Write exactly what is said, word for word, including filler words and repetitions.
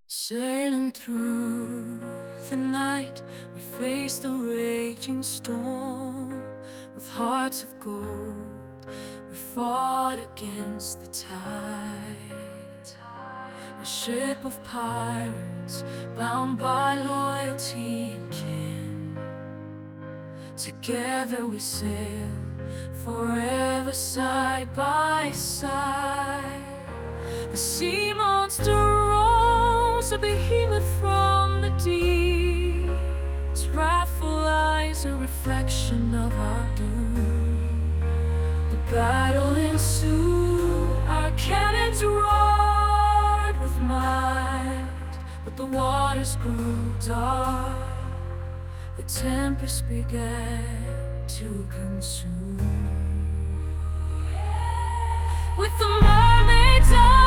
Sailing through the night, we faced the raging storm. With hearts of gold, we fought against the tide. A ship of pirates, bound by loyalty and kin. Together we sail, forever side by side. The sea monster rose, a behemoth from the deep. Its wrathful eyes, a reflection of our doom. The battle ensued, our cannons roared with might. But the waters grew dark, the tempest began to consume. With the mermaids